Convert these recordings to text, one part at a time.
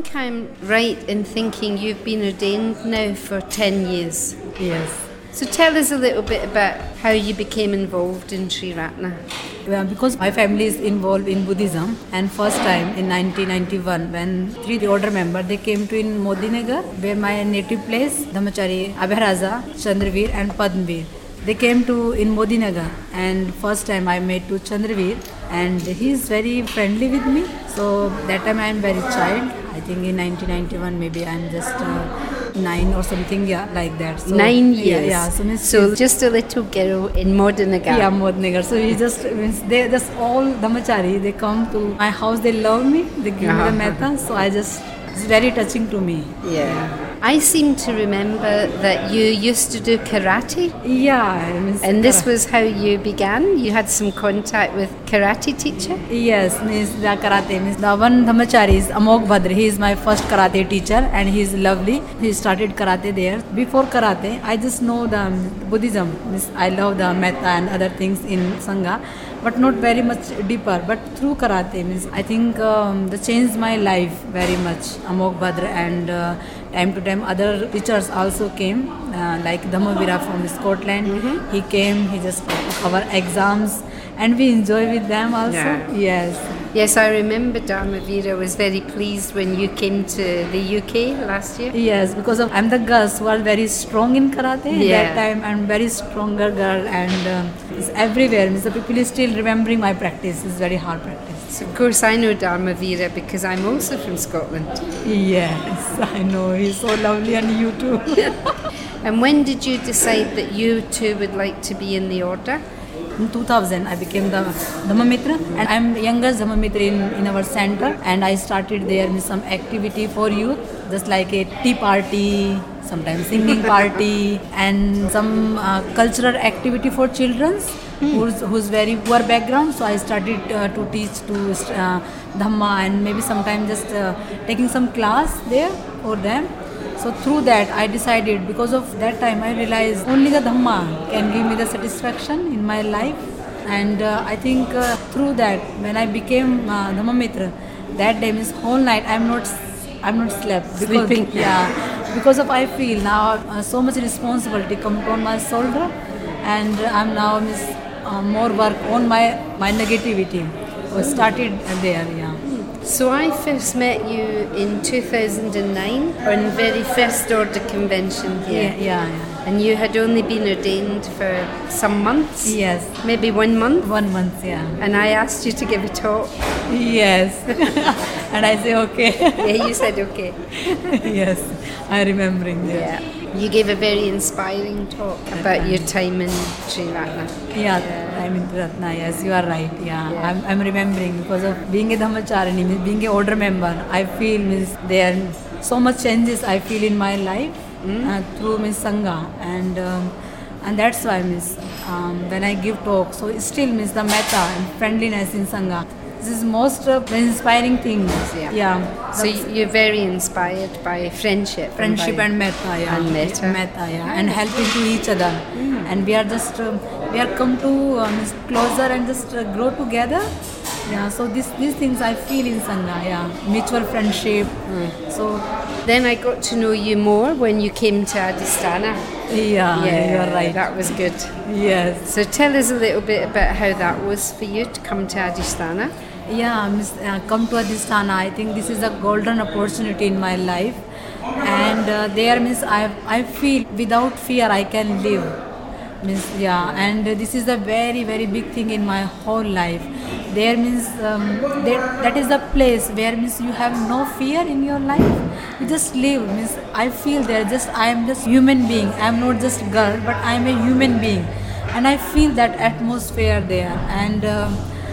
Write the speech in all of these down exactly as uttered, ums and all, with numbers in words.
think I'm right in thinking you've been ordained now for ten years. Yes. So tell us a little bit about how you became involved in Sri Ratna. Well, because my family is involved in Buddhism, and first time in nineteen ninety-one when three order members they came to in Modinagar, where my native place, Dhammachari, Abhyaraja, Chandraveer and Padmveer. They came to in Modinagar, and first time I met to Chandraveer, and he is very friendly with me. So that time I am very child. I think in nineteen ninety-one maybe I am just uh, nine or something, yeah, like that. So, Nine years. Yeah, yeah. So, means so just a little girl in Modinagar. Yeah, Modinagar. So he just means they just all Dhammachari. They come to my house. They love me. They give uh-huh. me the metta. So I just it's very touching to me. Yeah. I seem to remember that you used to do karate. Yeah. Means and this was how you began? You had some contact with karate teacher? Yes, means the karate. Means the one Dhammachari is Amok Bhadra. He is my first karate teacher and he is lovely. He started karate there. Before karate, I just know the Buddhism. Means I love the metta and other things in Sangha, but not very much deeper. But through karate, means I think um, the changed my life very much. Amok Bhadra and uh, time to time other teachers also came, uh, like Dhammavira from Scotland. Mm-hmm. He came, he just took our exams and we enjoy with them also. Yeah. Yes. Yes, I remember Dhammavira was very pleased when you came to the U K last year. Yes, because of I'm the girls who are very strong in karate. Yeah. That time I'm very stronger girl and um, it's everywhere. Means the people is still remembering my practice. It's very hard practice. So of course I know Dhammavira because I'm also from Scotland. Yes, I know. He's so lovely and you too. And when did you decide that you too would like to be in the order? In two thousand, I became the Dhammamitra and I'm the youngest Dhammamitra in, in our center and I started there with some activity for youth, just like a tea party, sometimes singing party and some uh, cultural activity for children hmm. who's, who's very poor background. So I started uh, to teach to uh, Dhamma and maybe sometimes just uh, taking some class there for them. So through that I decided, because of that time I realized only the Dhamma can give me the satisfaction in my life. And uh, I think uh, through that when I became uh, Dhammamitra, that day means whole night I'm not I'm not slept. Because, Sleeping. Yeah, because of I feel now uh, so much responsibility come on my shoulder and I'm now miss, uh, more work on my, my negativity. So started there, yeah. So I first met you in two thousand nine on very first order convention here. Yeah, yeah, yeah. And you had only been ordained for some months? Yes. Maybe one month? One month, yeah. And I asked you to give a talk? Yes. And I say okay. Yeah, you said okay. Yes, I remembering that. Yeah. You gave a very inspiring talk about your time in Sri Ratna. Yeah, yeah. I'm in Ratna, yes, you are right. Yeah, yeah. I'm, I'm remembering because of being a Dhammacharini, means being an older member, I feel means there are so much changes I feel in my life mm. uh, through Miss Sangha. And um, and that's why means um, when I give talk, so it still means the metta and friendliness in Sangha. This is most uh, inspiring things. Yeah. yeah. So you're very inspired by friendship. Friendship and, and metta, yeah. And metta. Metta, yeah. And helping to each other. Mm. And we are just, uh, we are come to um, closer and just uh, grow together. Yeah, so this, these things I feel in Sangha, yeah. Mutual friendship. Mm. So then I got to know you more when you came to Adhisthana. Yeah, yeah, you're right. That was good. Yes. So tell us a little bit about how that was for you to come to Adhisthana. Yeah, miss, uh, come to Adhisthana. I think this is a golden opportunity in my life. And uh, there means I I feel without fear I can live. Means yeah, and this is a very very big thing in my whole life. There means um, that, that is the place where means you have no fear in your life. You just live. Means I feel there just I am just human being. I am not just girl, but I am a human being, and I feel that atmosphere there. And uh,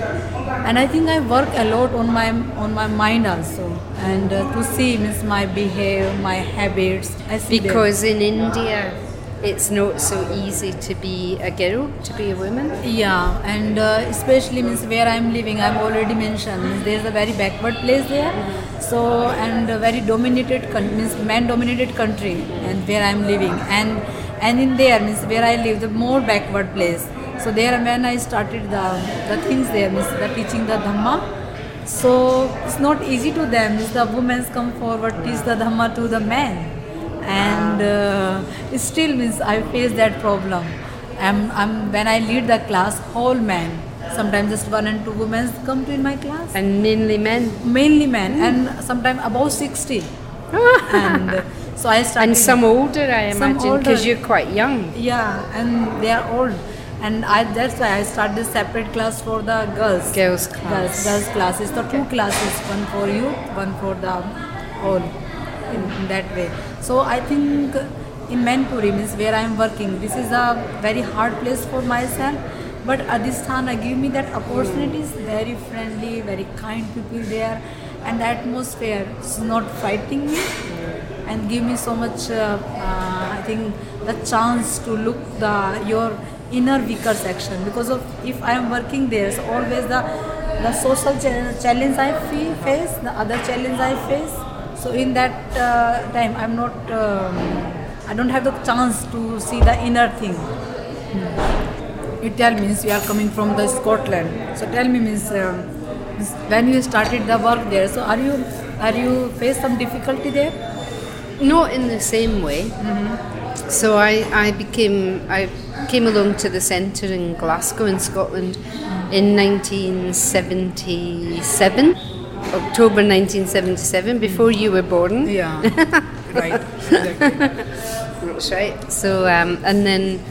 and I think I work a lot on my on my mind also, and uh, to see means my behavior, my habits. I see because that. In India it's not so easy to be a girl, to be a woman. Yeah, and uh, especially means where I'm living, I've already mentioned, means there's a very backward place there. Mm-hmm. So, and a very dominated, con- means man-dominated country, and where I'm living. And and in there, means where I live, the more backward place. So there when I started the, the things there, means the teaching the Dhamma. So it's not easy to them. It's the women come forward, teach the Dhamma to the men, and uh, it still means I face that problem. I'm, I'm when I lead the class, whole men. Sometimes just one and two women come to in my class. And mainly men. Mainly men, mm. and sometimes above sixty. And uh, so I started. And some older, I imagine, because you're quite young. Yeah, and they are old. And I, that's why I started separate class for the girls. Girls class. Girls, girls classes. So two classes, one for you, one for the all, in, in that way. So I think in Manpuri, means where I am working, this is a very hard place for myself. But Adhisthana give me that opportunities, very friendly, very kind people there, and the atmosphere is not fighting me, and give me so much, uh, uh, I think, the chance to look the your inner weaker section. Because of if I am working there, so always the the social ch- challenge I feel, face, the other challenge I face. So in that uh, time, I'm not, um, I don't have the chance to see the inner thing. Hmm. You tell me, means you are coming from the Scotland. So tell me, means, um, means when you started the work there, so are you are you face some difficulty there? Not in the same way. Mm-hmm. So I, I became I came along to the centre in Glasgow in Scotland mm-hmm. in nineteen seventy-seven, October nineteen seventy-seven, before you were born. Yeah, right. Exactly. That's right. So um, and then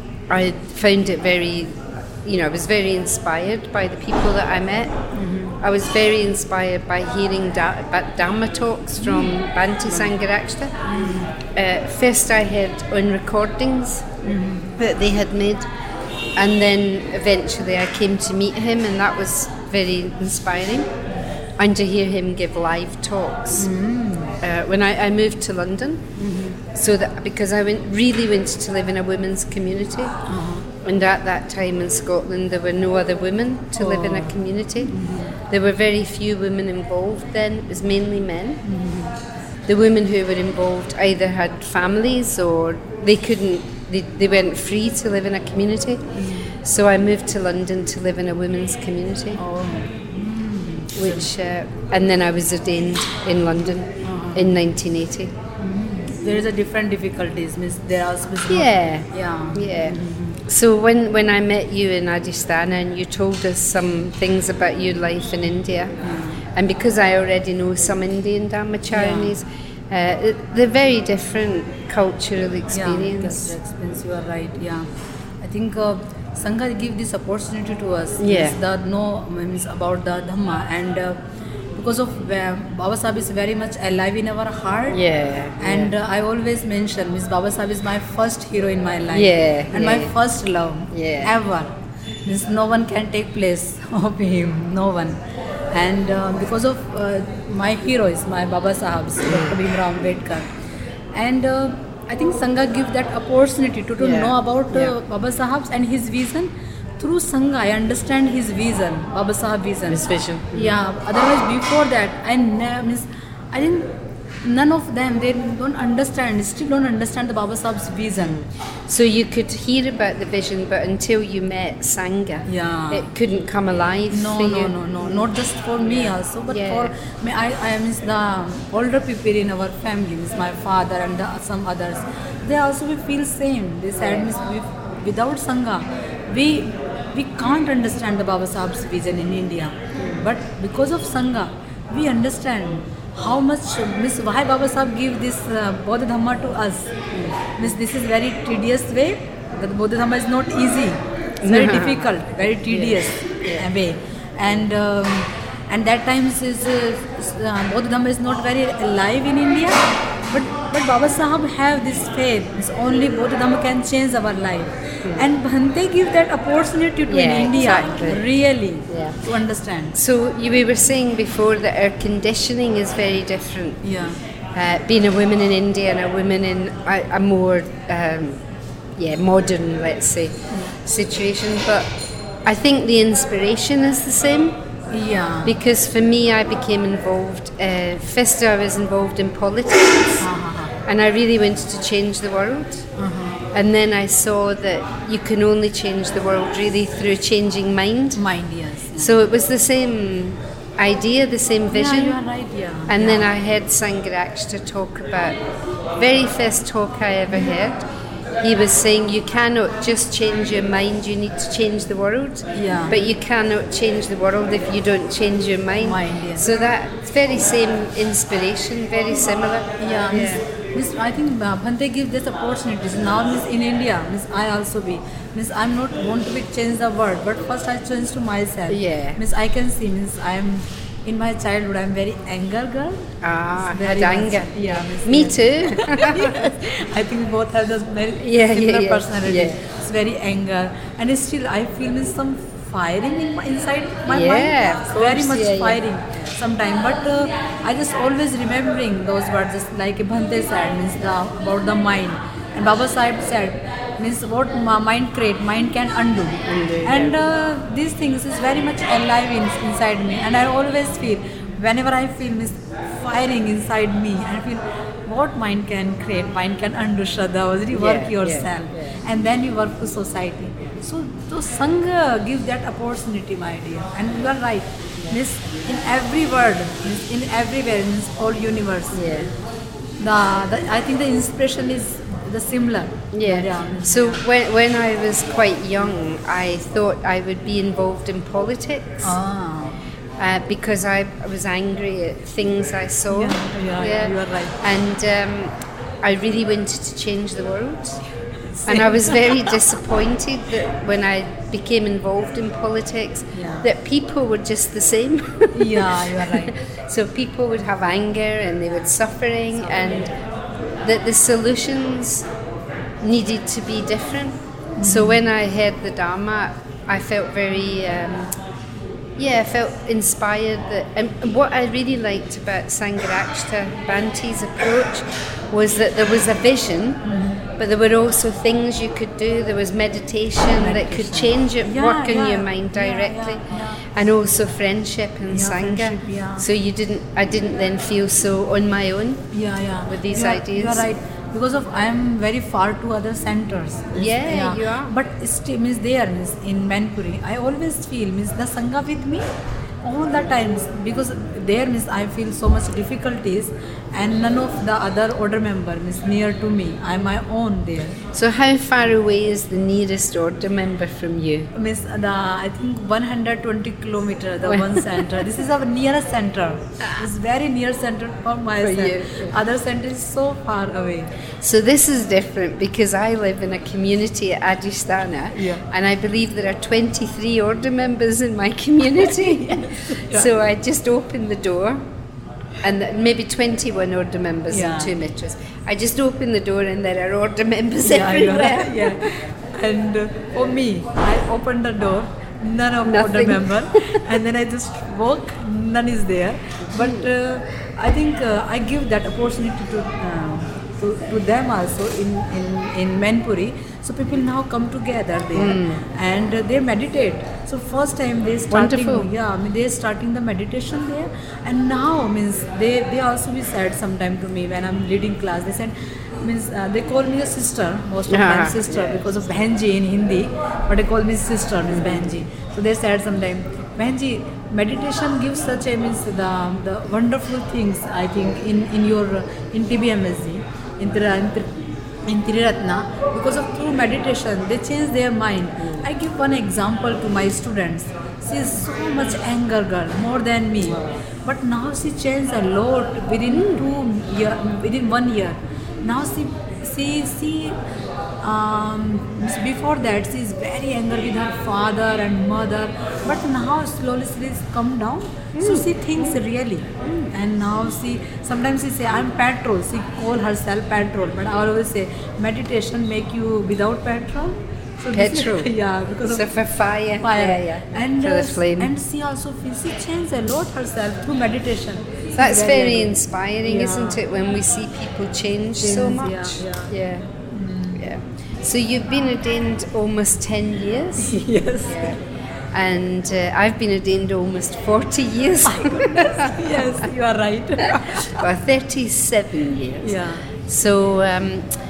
I found it very, you know, I was very inspired by the people that I met. Mm-hmm. I was very inspired by hearing da- Dhamma talks from mm-hmm. Bhante Sangharakshita. Mm-hmm. Uh, first I heard on recordings mm-hmm. that they had made, and then eventually I came to meet him, and that was very inspiring. And to hear him give live talks. Mm-hmm. Uh, when I, I moved to London, mm-hmm. so that because I went really wanted to live in a women's community, uh-huh. and at that time in Scotland there were no other women to oh. live in a community. Mm-hmm. There were very few women involved then. It was mainly men. Mm-hmm. The women who were involved either had families or they couldn't. They, they weren't free to live in a community. Mm-hmm. So I moved to London to live in a women's community. Oh. Which uh, and then I was ordained in London uh-huh. in nineteen eighty. Mm-hmm. There is a different difficulties, means there are specific. Yeah, yeah, yeah. Mm-hmm. So when, when I met you in Adhisthana and you told us some things about your life in India, mm-hmm. and because I already know some Indian Dharmacharinis, yeah. uh, they're very different cultural experience. Yeah, experience. You are right. Yeah, I think. Uh, Sangha give this opportunity to us. Yeah. Means the know means about the Dhamma, and uh, because of uh, Baba Sahib is very much alive in our heart. Yeah. And yeah. Uh, I always mention, Miss Baba Sahib is my first hero in my life. Yeah. And yeah. my first love. Yeah. Ever. Means no one can take place of him. No one. And uh, because of uh, my hero is my Baba Sahib, Doctor Bhimrao Ambedkar. And uh, I think Sangha gives that opportunity to, to yeah. know about uh, yeah. Baba Sahib and his vision. Through Sangha, I understand his vision, Baba Sahib vision. His vision. Yeah. Otherwise, before that, I never, means, I didn't. None of them, they don't understand. Still don't understand the Baba Sahib's vision. So you could hear about the vision, but until you met Sangha, yeah. it couldn't come alive. No, for no, you. no, no. Not just for me also, but yeah. for me. I, I mean the older people in our family, means my father and the, some others. They also we feel same. They said, means we, without Sangha, we we can't understand the Baba Sahib's vision in India. But because of Sangha, we understand how much, Miss why Baba Sahib give this uh, Bodh Dhamma to us. Mm. Miss this is very tedious way. The Bodh Dhamma is not easy. It's very difficult, very tedious yeah. Yeah. way. And um, and that times is uh, Bodh Dhamma is not very alive in India. But but Baba Sahib have this faith. It's only Bodh Dhamma can change our life. Mm. And Bhante give that opportunity to yeah, in India, exactly. really, yeah. to understand. So you, we were saying before that our conditioning is very different. Yeah. Uh, being a woman in India and a woman in a, a more, um, yeah, modern, let's say, mm. situation. But I think the inspiration is the same. Yeah. Because for me, I became involved. Uh, first, I was involved in politics, uh-huh. and I really wanted to change the world. Uh-huh. And then I saw that you can only change the world really through changing mind. Mind, yes. So it was the same idea, the same vision. Yeah, you are right, yeah. And yeah. then I heard Sangharakshita talk about, very first talk I ever heard, he was saying you cannot just change your mind, you need to change the world. Yeah. But you cannot change the world if you don't change your mind. Mind, yeah. So that's very same inspiration, very similar. Yeah, Miss, Miss, I think uh, Bhante gives this opportunities. Now, Miss, in India, Miss, I also be. Miss, I'm not want to be change the world, but first I change to myself. Yeah. Miss, I can see, Miss, I am in my childhood. I'm very anger girl. Ah, It's had very anger. much- Yeah, Miss, Me yes. too. I think we both have this very Yeah, similar yeah, yeah. personality. Yeah. It's very anger, and it's still I feel Miss, some firing in my, inside my Yeah, mind. of It's very course, much yeah, yeah. firing sometime. But uh, I just always remembering those words, just like Bhante said, means the, about the mind, and Baba Sahib said, means what ma- mind create, mind can undo. Undo, and uh, these things is very much alive in, inside me, and I always feel whenever I feel means firing inside me, I feel what mind can create, mind can undo. Shraddha, really work Yeah, yourself, yeah, yeah. and then you work to society. So, so Sangha gives that opportunity, my dear, and you are right. Means in every word, means in everywhere, means whole universe. Yeah. The, the I think the inspiration is the similar. Yeah. means- So when when I was quite young, I thought I would be involved in politics Ah. uh, because I, I was angry at things I saw. Yeah, yeah, yeah, you are right. And um, I really wanted to change the world. And I was very disappointed that when I became involved in politics, Yeah. that people were just the same. Yeah, you are right. So people would have anger and they would suffering, and that the solutions needed to be different. Mm-hmm. So when I heard the Dharma, I felt very, um, yeah, I felt inspired. That, and what I really liked about Sangharakshita Bhante's approach was that there was a vision, mm-hmm. but there were also things you could do. There was meditation, that could change it, Yeah, work in yeah, your mind yeah, directly, yeah, yeah. and also friendship and Yeah, Sangha. friendship, yeah. So you didn't, I didn't then feel so on my own. Yeah, yeah. With these you are, ideas. You are right. Because of I am very far to other centers. Means, Yeah, you are. But still means there means in Manpuri, I always feel means the Sangha with me all the times, because there means I feel so much difficulties, and none of the other order member means near to me. I am my own there. So how far away is the nearest order member from you? Miss the I think one hundred twenty kilometer the Well- one center. This is our nearest center. It's very near center for myself. you. Other center is so far away. So this is different because I live in a community at Adhisthana, Yeah. and I believe there are twenty-three order members in my community. Yeah. So I just open the door, and th- maybe twenty-one order members Yeah. and two mitras. I just open the door and there are order members Yeah, you are everywhere. right, yeah. And uh, for me, I open the door, none of order Nothing. member, and then I just walk, none is there. But uh, I think uh, I give that opportunity to, uh, to to them also in in in Manpuri. So people now come together there and uh, they meditate. So first time they starting, Wonderful. yeah, I mean they starting the meditation there, and now means they they also be said sometime to me when I'm leading class. They said means uh, they call me a sister, most of Ah, them sister because of Bhenji in Hindi, but they call me sister, means Bhenji. So they said sometime, Bhenji, meditation gives such a means the the wonderful things I think in in your uh, in T B M S G, in Tri- in Tri- in Triratna, because of through meditation they change their mind. I give one example to my students. She is so much anger girl, more than me, but now she changed a lot within two year, within one year. Now she she she um, before that she is very angry with her father and mother, but now slowly she is come down. So she thinks really, and now she sometimes she say I'm petrol. She call herself petrol, but I always say meditation make you without petrol. So this is- Petrol. yeah, because So of for fire, fire. yeah, yeah, And for the uh, flame. and she also feels she changed a lot herself through meditation. She's That's very good. inspiring, Yeah. isn't it, when we see people change so Change, much? yeah, Yeah. Yeah. So you've been ordained almost ten years, Yes. and uh, I've been ordained almost forty years. Yes, you are right. Well, thirty-seven years. Yeah. So, um,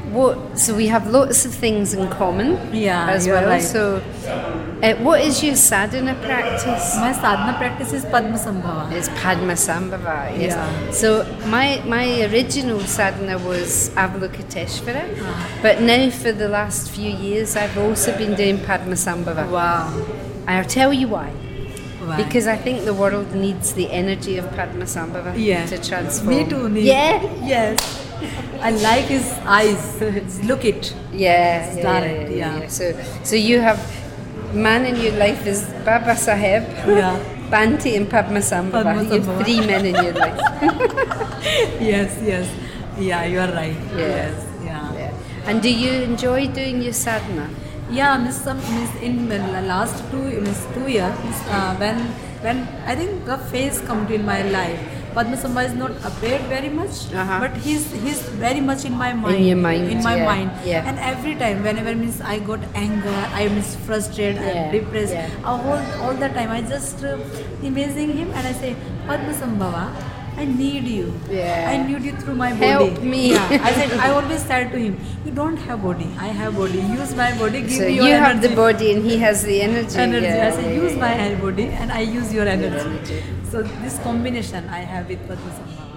what? So we have lots of things in common. Yeah, as you're well. right. So, uh, what is your sadhana practice? My sadhana practice is Padmasambhava. It's Padmasambhava. Yes. Yeah. So my my original sadhana was Avalokiteshvara, Ah. but now for the last few years I've also been doing Padmasambhava. Wow. And I'll tell you why. Why? Because I think the world needs the energy of Padmasambhava Yeah. to transform. Me too. Need. Yeah. Yes. I like his eyes. Look it. Yeah, It's yeah, direct, yeah, yeah, yeah. yeah. So, so you have man in your life is Baba Saheb, Yeah. Banti, and Padmasambhava. You have Padmasambhava. three men in your life. Yes, yes. Yeah, you are right. Yeah. Yes. Yeah. Yeah. And do you enjoy doing your sadhana? Yeah, miss some miss in the last two miss two years miss, uh, when when I think the phase come to in my life. Padmasambhava is not appeared very much, Uh-huh. but he's he's very much in my mind. your mind, in my yeah, mind. yeah. And every time, whenever means I got anger, I miss frustrated, Yeah, I'm depressed. yeah. A whole all the time, I just uh, imaging him and I say, Padmasambhava, I need you. Yeah. I need you through my body. Help me. Yeah. I said, I always said to him, you don't have body. I have body. Use my body. Give So me your you energy. have the body and he has the energy. Energy. Yeah, I said, yeah, use yeah. my body and I use your energy. energy. So this combination I have with Padmasambhava.